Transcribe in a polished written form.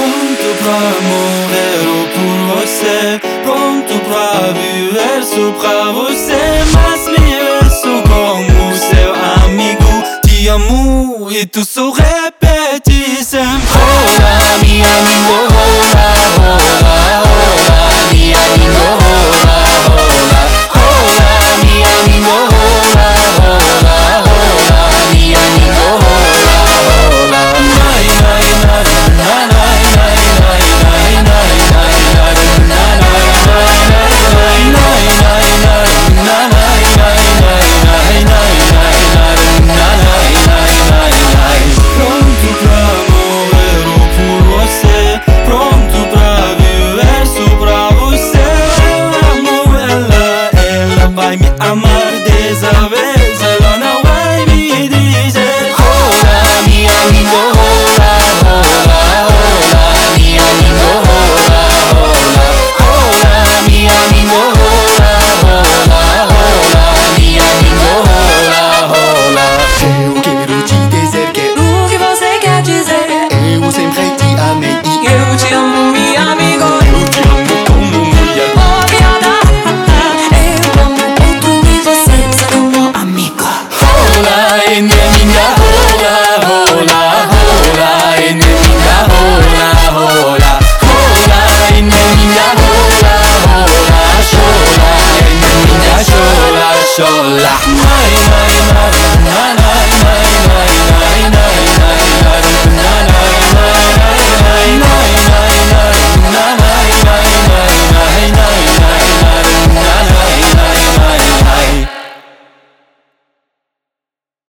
Pronto pra morrer ou por você, pronto pra viver só pra você. Mas me ouço como seu amigo. Te amo e tu só repete sempre. Olá,